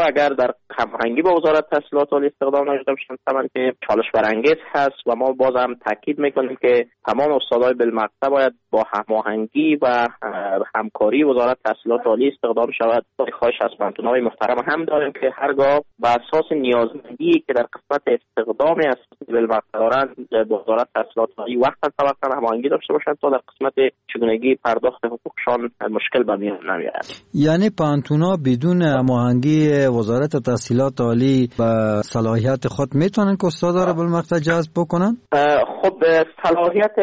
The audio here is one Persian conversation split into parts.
اگر در هماهنگی با وزارت تحصیلات عالی استخدام نشده باشند طبعا که چالش برانگیز هست و ما باز هم تاکید میکنیم که تمام استادای بالمقطع باید با هماهنگی و همکاری وزارت تحصیلات عالی استخدام شود. خواهش از پانتون‌های محترم هم داریم که هرگاه بر اساس نیازمندی که در قسمت استخدام اساسی بالمقطع دارند با وزارت تحصیلات عالی وقتا طبعا هماهنگی داشته باشند تا در قسمت چگونگی پرداخت حقوقشان مشکل به میان نیاید. یعنی پانتونا بدون هماهنگی وزارت تحصیلات عالی و صلاحیت خود میتونن که استادا را بالمقطع جذب بکنن؟ خب صلاحیت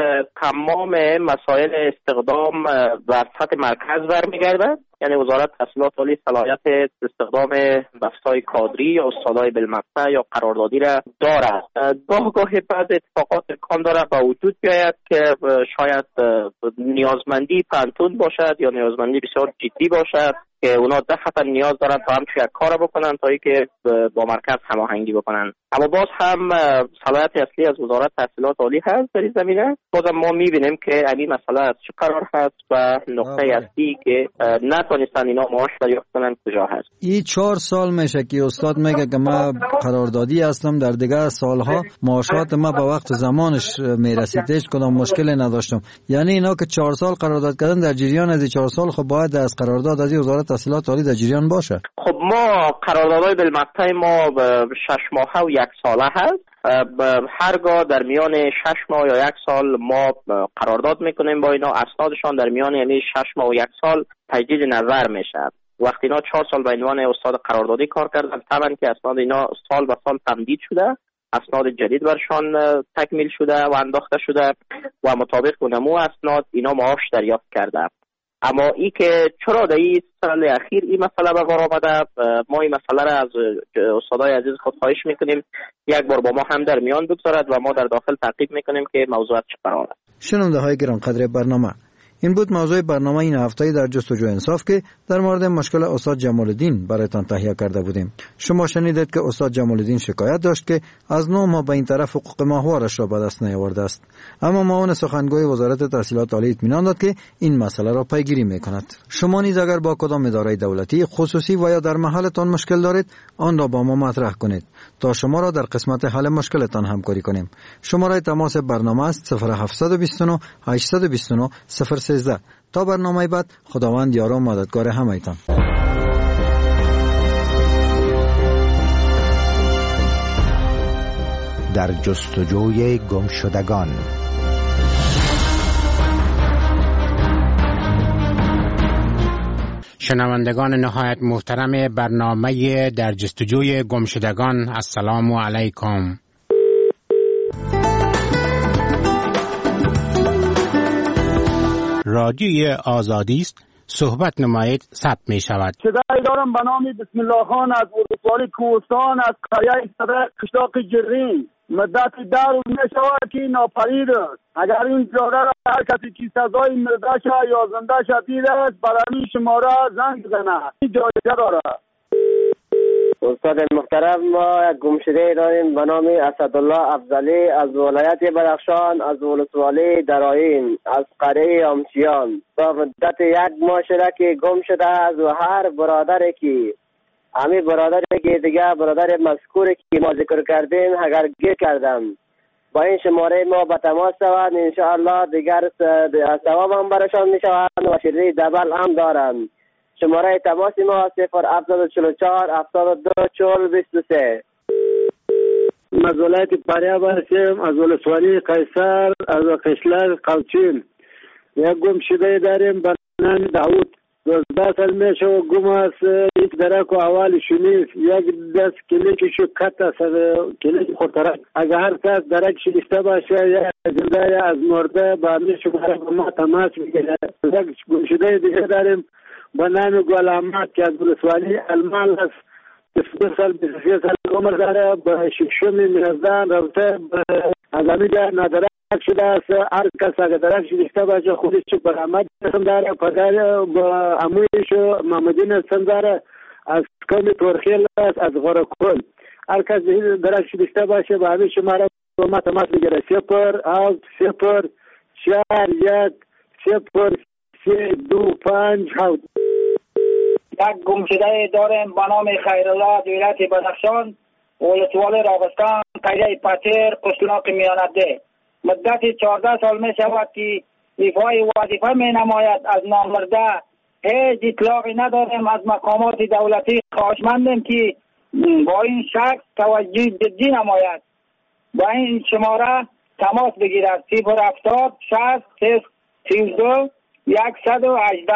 تمام مسائل استخدام بر سطح مرکز برمیگردد. یعنی وزارت تحصیلات عالی صلاحیت استخدام بستای کادری یا استادای بالمقطع یا قراردادی را دارد. گاهی بعد اتفاقات امکان دارد با وجود بیاید که شاید نیازمندی پانتون باشد یا نیازمندی بسیار جدی باشد که اونا دفعتا نیاز دارن تا هم یک کار بکنن تا اینکه با مرکز هماهنگی بکنن. اما باز هم صلاحیت اصلی از وزارت تحصیلات عالی هست در این زمینه. بازم ما میبینیم که این مسئله از چه قرار هست و نقطه اصلی که نتونستن اینا معاش دریافت کنن کجا هست. این 4 سال میشه که استاد میگه که ما قراردادی هستم، در دیگه سالها معاشات ما به وقت زمانش میرسید، هیچ کدام مشکلی نداشتم. یعنی اینا که 4 سال قرارداد کردن در جریان از 4 سال خب باید از قرارداد از وزارت تحصیلات عالی در جریان باشه. خب ما قراردادهای بالمقطع ما 6 ماهه و 1 ساله هست. هرگاه در میان 6 ماه یا 1 سال ما قرارداد میکنیم با اینا، اسنادشان در میان یعنی 6 ماه و 1 سال تجدید نظر میشه. وقتی اینا 4 سال به عنوان استاد قراردادی کار کردن طبعا که اسناد اینا سال به سال تمدید شده، اسناد جدید برشان تکمیل شده و انداخته شده و مطابق با نمو اسناد اینا معاش دریافت کرده. اما ای که چرا در این سال اخیر این مسئله به بار آمده، ما این مسئله را از استادای عزیز خود خواهش میکنیم یک بار با ما هم در میان بگذارد و ما در داخل تعقیب میکنیم که موضوعات چه قرار است. شنونده های گرانقدر برنامه، این بود موضوع برنامه این هفته در جستجو انصاف که در مورد مشکل استاد جمال الدین برایتان تهیه کرده بودیم. شما شنیدید که استاد جمال الدین شکایت داشت که از 9 ماه به این طرف حقوق ماهوارش را به دست نیاورده است، اما معاون سخنگوی وزارت تحصیلات عالی اطمینان داد که این مسئله را پیگیری میکند. شما نیز اگر با کدام اداره دولتی خصوصی و یا در محلتان مشکل دارید آن را با ما مطرح کنید تا شما را در قسمت حل مشکلتان همکاری کنیم. شماره تماس برنامه است 0729 829 013. تا برنامه بعد، خداوند یار و مددگار همه‌تان. در جستجوی گمشدگان. شنوندگان نهایت محترم برنامه در جستجوی گمشدگان، السلام علیکم. رادیوی آزادی است، صحبت نمایید، ثبت می شود. صدای دارم به نام بسم الله خان از ولسوالی کوهستان از قریه صدق قشلاق جرین. مدت 10 روز می شود که ناپدید است. اگر این جاده را هر کسی که سزای مرده شد یا زنده شد دید است برای شماره زنگ بزند. این جایزه دارد. استاد محترم، ما گمشده داریم به نام اسدالله افضلی از ولایت بدخشان، از ولسوالی درایین، از قریه آمچیان. تا مدت 1 ماه شده که گم شده است و هر برادری که همین برادری که دیگه برادر مذکوری که ما ذکر کردیم اگر گیر کردم با این شماره ما به تماس شوند، انشاءالله دیگر ثواب هم برشان می شوند و شیرینی دبل هم دارند. شماره تماس ما 0744 72 40 23. از ولایت فاریاب هستیم، از ولسوالی قیصر، از قشلاق قوچین. یک گمشده داریم به نام داوود. 12 سال میشه و گم است. یک درک و حوالی نیست. یک دست کلیکشو کت است، کلیک خورترک. اگر هر کس درکش داشته باشه یا زنده یا از مرده با همین شماره با ما تماس میگیره. یک گمشده دیگه داریم به نام گل احمد که از ولسوالی المال است. 22 سال 23 سال عمر داره. به ششم میزدن رفته از همین جا نادرک شده است. هر کس اگر درک داشته باشه خودش برآمد اسم داره. پدر با عمویش محمدین اسم داره از قوم تورخیل است، از غرکل. هر کس درک داشته باشه به همین شماره با ما تماس میگیره. 0 8 0 4 1 0 3 2 5 7. یک گمشده داریم به نام خیرالله ولایت بدخشان ولسوالی راغستان قریه پتیر قشلاق میانده. مدت 14 سال می شود که ایفای وظیفه می نماید. از نامرده هیچ اطلاقی نداریم. از مقامات دولتی خواهشمندیم که با این شخص توجه جدی نماید. با این شماره تماس بگیرد 070 60 32 118.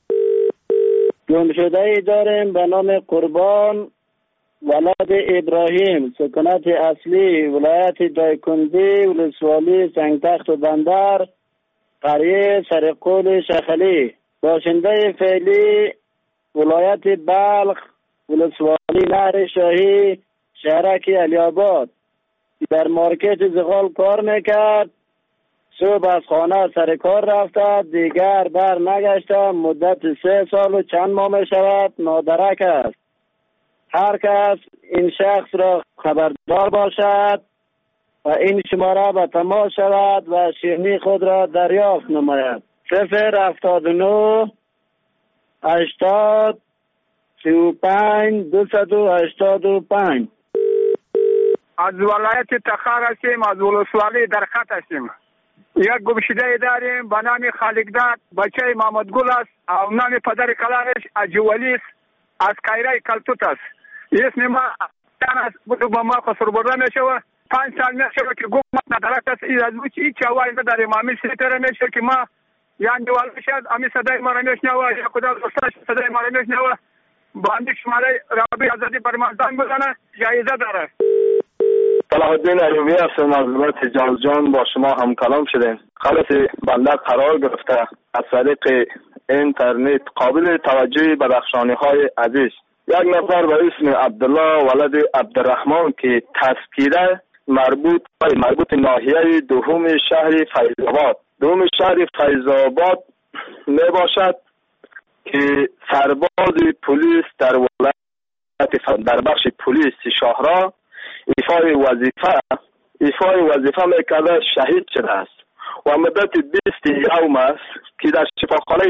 گمشده داریم به نام قربان ولد ابراهیم، سکونت اصلی ولایت دایکندی ولسوالی سنگتخت و بندر قریه سرقول شخلی، باشنده فعلی ولایت بلخ ولسوالی نهر شاهی شهرک علی‌آباد. در مارکت زغال کار میکرد. صبح از خانه سر کار رفته، دیگر بر نگشته. مدت 3 سال و چند ماه می شود نادرک است. هر کس این شخص را خبردار باشد و این شماره به تماس شود و شیرینی خود را دریافت نماید. 079 80 35 285. از ولایت تخار هستیم، از ولسوالی در خط هستیم. یک گمشده داریم به نام خالقداد، بچه محمد گل است و نام پدر کلانش اجولی است، از کایره کلتوت است. اسم ما است، بودو با ما خسر برده می شود. 5 سال می شود که گمت ندارد است. از بچه هیچ هوایی نداریم. امی سیتره می شود که ما یعنی والده شد امی صدای ما را می شنوه یا کدام دوستاش صدای ما را می شنوه. با امی شماره رابی آزادی بر ما زنگ بزنه، جایزه داره. صلاح الدین ایوبی هستم از ولایت جوزجان. با شما هم کلام شدیم. خلاص بنده قرار گرفته از طریق اینترنت قابل توجه بدخشانی های عزیز یک نفر به اسم عبدالله ولد عبدالرحمن که تذکیره مربوط ناحیه دوم شهر فیض‌آباد می باشد که سرباز پلیس در ولایت در بخش پلیس شهرها ایفای وظیفه میکرده شهید شده است و مدت 20 یوم است که در شفاخانه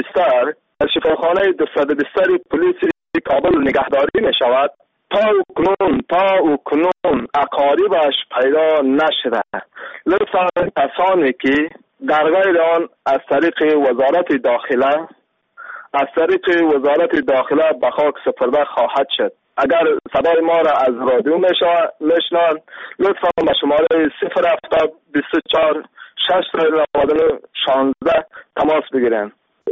220 پلیس کابل نگهداری می شود. تا او کنون اقاربش پیدا نشده. لطفا کسانی که در غیر آن از طریق وزارت داخله به خاک سپرده خواهد شد. اگر صدای ما را از رادیو میشنوند لطفا به شماره 070 24 699 16 تماس بگیرند.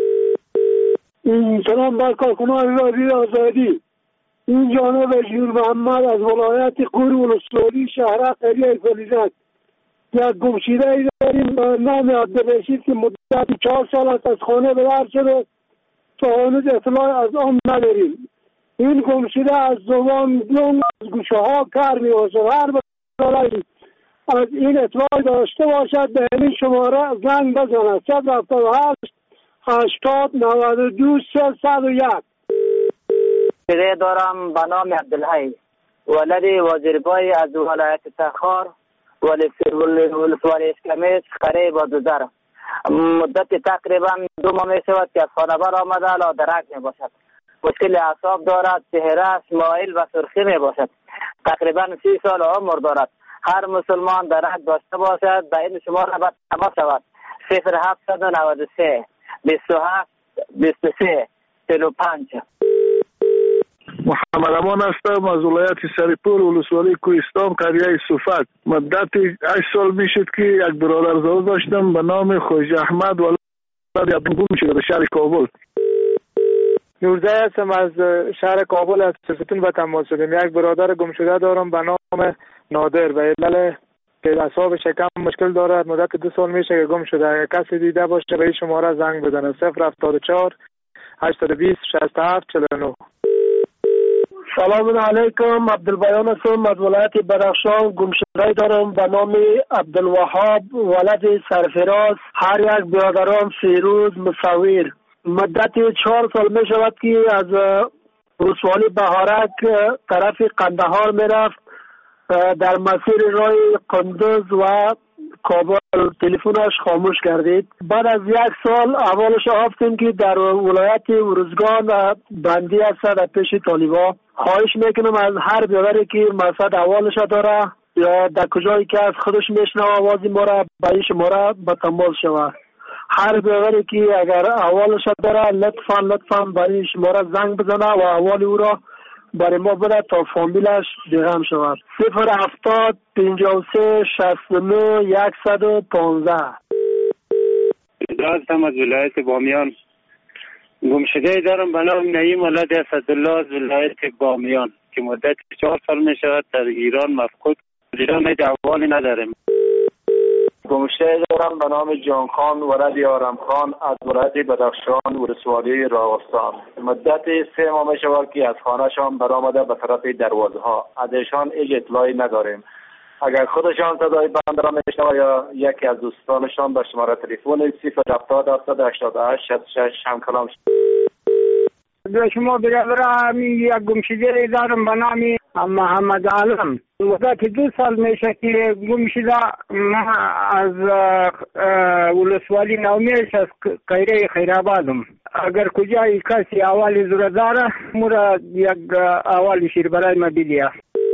سلام بر کارکنان رادیو آزادی. این جانب جور محمد از ولایت قور ولسوالی شهر قریه فلیزک. یک گمشده داریم نام عبدالرشید که مدت 4 سال است از خانه به در شده تا هنوز اطلاع از آن نداریم. این گمشده از زبان از گوشه ها کار می باشد. هر بسیاری از این اطلاع داشته باشد به این شماره زنگ بزند 078 80 92 301. گمشده دارم به نام عبدالحی ولد وزیربای از ولایت تخار ولسوالی اشکمیش قریه بادوزر. مدت تقریبا 2 ماه می شود که از خانه بر آمده لادرک می باشد. مشکل اعصاب دارد، چهره‌اش مایل و سرخی می باشد. تقریبا 30 سال عمر دارد. هر مسلمان درک داشته باشد به این شماره باید تماس شود 0793 27 23 45. محمد امان هستم از ولایت سرپور ولسوالی کوهستان قریه صفت. مدت 8 سال میشد که یک برادرزاد داشتم به نام خوج احمد ولد عبدالگون شده به شهر کابل. 19 هستم از شهر کابل از ستون به تماس شدیم. یک برادر گم شده دارم به نام نادر به علت که اعصاب شکم مشکل دارد. مدت 2 سال میشه که گم شده. اگر کسی دیده باشه به این شماره زنگ بزنه 074 820 67 49. سلام علیکم. عبدالبیان هستم از ولایت بدخشان. گمشده دارم به نام عبدالوهاب ولد سرفراز. هر یک برادران فیروز مصور. مدت 4 سال می شود که از ولسوالی بهارک طرف قندهار می رفت. در مسیر راه قندوز و کابل تلفنش خاموش کردید. بعد از 1 سال احوالش آفتیم که در ولایت ارزگان بندی است در پیش طالبا. خواهش میکنم از هر برادری که مقصد احوالش داره یا در کجایی که از خودش میشنوه آوازی ما را برای شما را به تماس شود. هر برادری که اگر احوالش داره لطفا برای شما را زنگ بزنه و احوال او را برای ما بده تا فامیلش بیغم شود. 070 53 69 115. هستم از ولایت بامیان. گمشده دارم به نام نعیم ولد اسدالله از ولایت بامیان که مدت 4 سال می شود در ایران مفقود. ایران احوالی نداریم. گمشده دارم به نام جانخان ولد آرامخان از ولایت بدخشان ولسوالی راغستان. مدت 3 ماه می شود که از خانهشان برآمده به طرف دروازه ها. از ایشان هیچ اطلاعی نداریم. اگر خودشان صدای بنده را میشنوند یا یکی از دوستانشان به شماره تلفن 070 788 66 همکلام شد. به شما برادر یک گمشده دارم به نام محمد عالم. مدت 2 سال میشه که گمشده. من از ولسوالی نومیش از قیره خیرآبادم. اگر کجای کسی احوالی ضرورت داره مرا یک احوالی شیر برای ما بدید.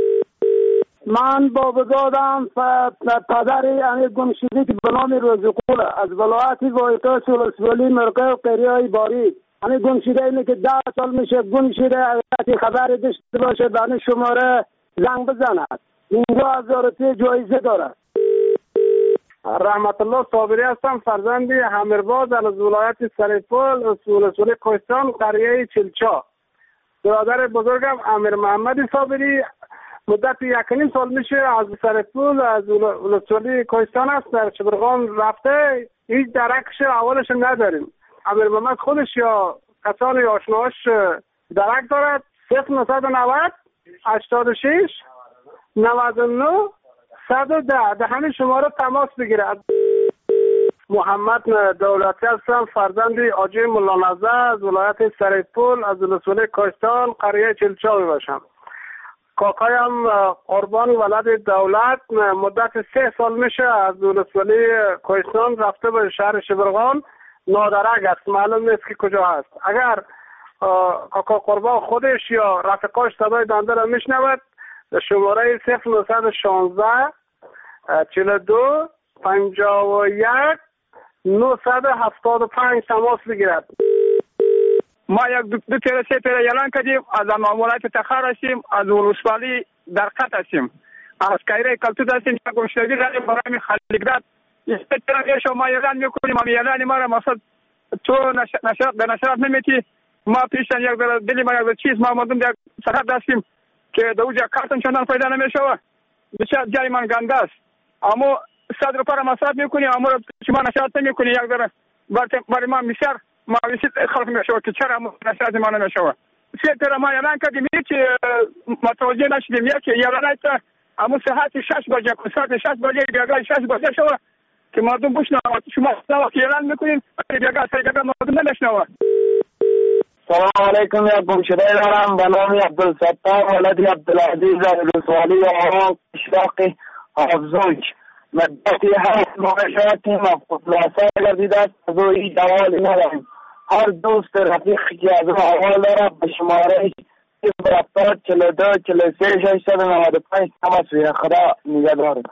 من بابزادم پدر یعنی گمشده که به نام روزقول از ولایت وایتاش ولسوالی مرقه و قریه باری. یعنی گمشده اینه که 10 سال میشه گمشده. اگر خبری داشته باشه به شماره زنگ بزند. 15000 روپیه جایزه داره. رحمت الله صابری هستم، فرزند همیرباد از ولایت سرپل از ولسوالی کوهستان قریه چلچا. برادر بزرگم امیر محمد صابری مدت 1.5 سال میشه از سرپل از ولسوالی کوهستان است در شبرغان رفته. هیچ درکش اولش نداریم. امیر محمد خودش یا کسانی آشناش درک دارد. 0990 86 99 110 به همین شماره تماس بگیرد. محمد دولتی هستم، فرزند آجی ملانزه از ولایت سرپل از ولسوالی کوهستان قریه چلچا باشم. کاکایم قربان ولد دولت مدت 3 سال میشه از ولسوالی کوهستان رفته به شهر شبرغان. نادرک است، معلوم نیست که کجا هست. اگر کاکا قربان خودش یا رفقاش صدای بنده را میشنود شماره 0916 42 51 975 تماس بگیرد. ما یک 2-3 اعلان کردیم از مامورات تخار هستیم، از ولسوالی در خط هستیم، از کایره کلتود هستیم. گمشدگی داریم برای خالقداد. استراتژی ما اعلان میکنیم. ما اعلان ما را مثلا تو نشرات نمیتی. ما پیشتن یک دلی ما یک چیز ما مردم یک سرحد هستیم که دوجا کارتون چندان فایده نمیشه. بسیار جای من گنده است. اما 100 روپیه را مصرف میکنیم، اما شما نشرات نمیکنی. یک ذره برای ما بسیار مایوسی خلق میشه که چرا نشرات ما نمیشه. سه ما اعلان کردیم هیچ متوجه نشدیم. یک اعلان است اما ساعت 6 بجه ساعت 6 بجه بیاگاه 6 بجه شو که مردم بشنوند. شما وقتی اعلان میکنین بیاگاه سایگاه مردم نمیشنوند. سلام علیکم. یک گمشده دارم به نام عبدالستار ولد عبدالعزیز از ولسوالی آرام اشراق افزوج. مدتی 8 ماه شد که مفقود گردیده است. از او هیچ احوالی ندارم. هر دوست رفیق که از او احوال داره به شماره 070 42 43 695 تماس بگیرد. خدا نگهدار.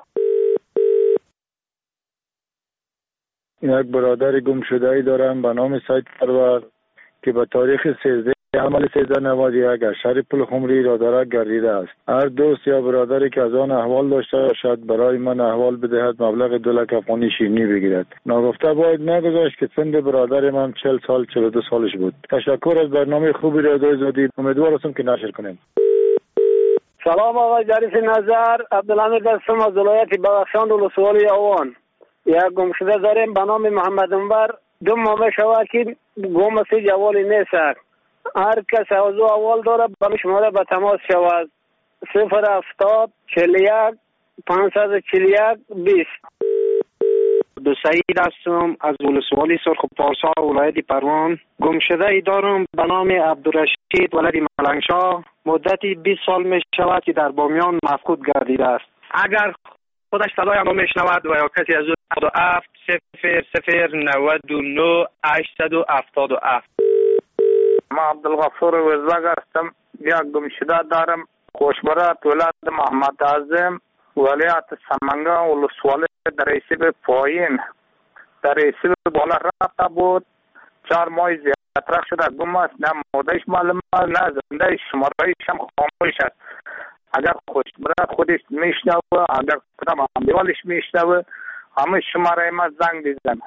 یک برادر گم شده ای دارم به نام سید پرور که به تاریخ 13 عمل 1391 از شهر پل خمری را داره گردیده است. هر دوست یا برادری که از آن احوال داشته باشد برای من احوال بدهد مبلغ 2 لک افغانی شیرینی بگیرد. ناگفته باید نگذاشت که سن برادر من 40 سال 42 سالش بود. تشکر از برنامه خوبی را دادید. امیدوار هستم که نشر کنیم. سلام آقای ظریف نظر، عبدالحمید هستم از ولایت بدخشان ولسوالی آوان. یک گمشده داریم به نام محمد انور. 2 ماه شود که گم است، جوالی نیست. هر کس از او احوال داره به شماره به تماس شود. 070 41 541 20. دو سعید هستم از ولسوالی سرخ پارسا ولایت پروان. گمشده ای دارم به نام عبدالرشید ولد ملنگشاه. مدتی 20 سال می شود که در بامیان مفقود گردیده است. اگر خودش صدای ما میشنود و یا کسی از 77 0099 877. ما عبدالغفور وزلگ هستم. یک گمشده دارم. خوشبرات ولایت محمد اعظم ولایت سمنگان ولسوالی در ریسیب پایین در ریسیب بالا رفته بود. 4 ماه زیادتر شده گم است. نه مودهش معلوم است نه زنده شمارهایش هم خاموش است. اگر خوشبرات خودش میشنوه اگر کدام همدیوالش میشنوه همه شماره ما زنگ بزن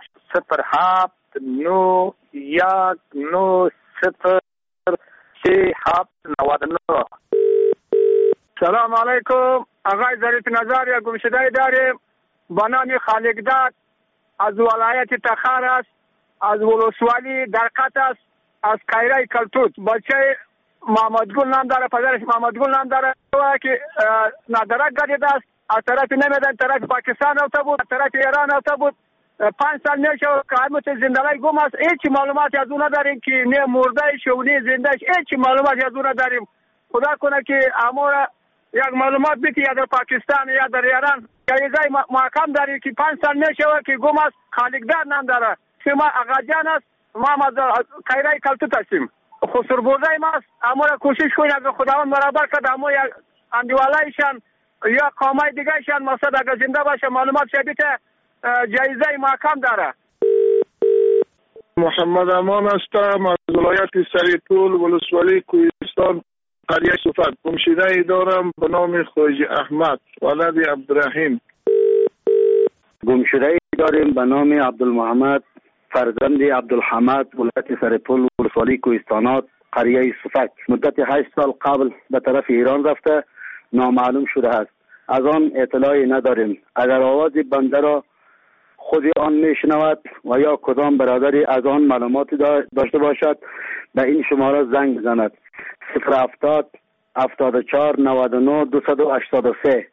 0791903799. سلام علیکم. آقای ظریف نظر یک گمشده داریم به نام خالقداد از ولایت تخار است، از ولسوالی درقت است، از کایره کلتوت. بچه محمدگل نام داره، پدرش محمدگل نام داره که نادرک گردیده است. از طرف نمیدن طرف پاکستان رفته بود، از طرف ایران رفته بود. 5 سال میشه قیمت زندگی گم است. هیچ معلوماتی از اون نداریم که نه مرده شو نه زنده ش. هیچ معلوماتی از اون نداریم. خدا کنه که امور یک معلومات بیتی یا در پاکستان یا در ایران جایزه محکم داری که 5 سال میشه که گم است. خالقداد نام داره. ما آقاجان است. ما از کایره کلتوت هستیم. خسر برده ماست. امور کوشش کنید اگر خداوند برابر کرد امور یک اندیوالایشان یا قومای دیگهشان مقصد اگر زنده باشه معلومات شبیه جایزه محکم داره. محمد امان هستم از ولایت سریطول ولسوالی کوهستان قریه صفت. گمشده دارم به نام خواجه احمد ولد عبدالرحیم. گمشده داریم به نام عبدالمحمد فرزند عبدالحمد ولایت سریطول ولسوالی کوهستانات قریه صفت. مدت 8 سال قبل به طرف ایران رفته نامعلوم شده است. از آن اطلاعی نداریم. اگر آواز بنده را خود آن میشنود و یا کدام برادری از آن معلوماتی داشته باشد به این شماره زنگ بزند 070 74 99 283.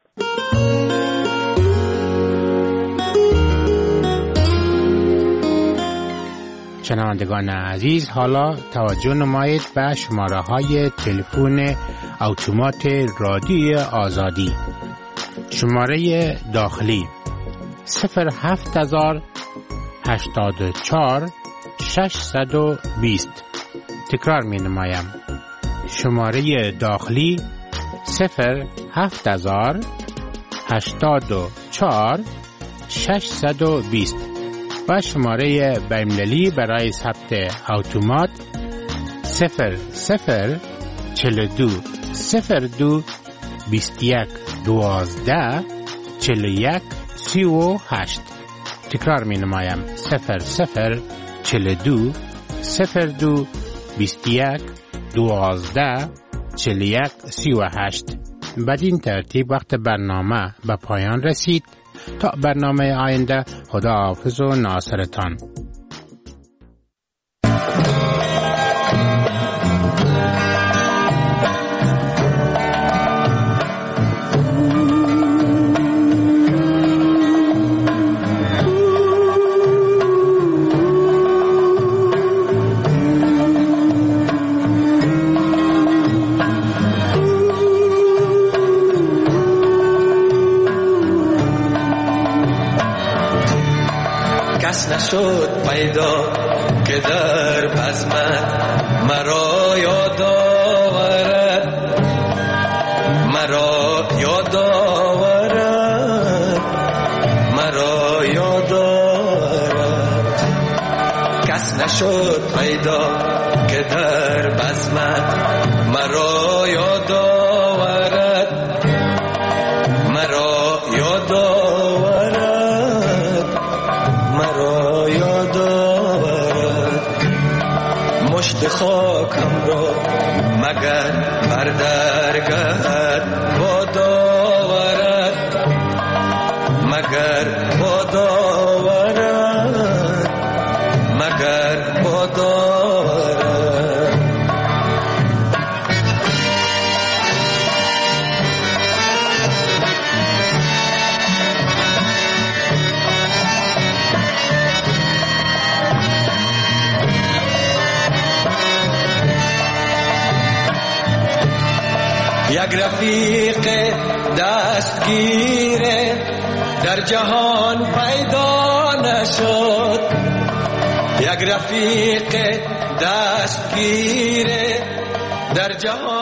شنوندگان عزیز، حالا توجه نمایید به شماره های تلفن اتومات رادیوی آزادی. شماره داخلی 07084 620. تکرار می نمایم. شماره داخلی 07084 620 و شماره بین‌المللی برای ثبت اتومات 0042 02 21 12 41 38. تکرار می نمایم 0042 02 21 12 41 38. بدین ترتیب وقت برنامه به پایان رسید. تا برنامه آینده، خداحافظ و ناصرتان. شد پیدا که در بزمت مرا یاد آورد، مرا یاد آورد، مرا یاد آورد. کس نشد پیدا که در بزمت مرا یاد آورد، مرا یاد آورد، مرا یاد آورد. مشت خاکم را مگر بر درگهت باد آورد، مگر باد آورد، مگر باد آورد. یک رفیق دستگیره در جهان پیدا نشد، یک رفیق دستگیره در جهان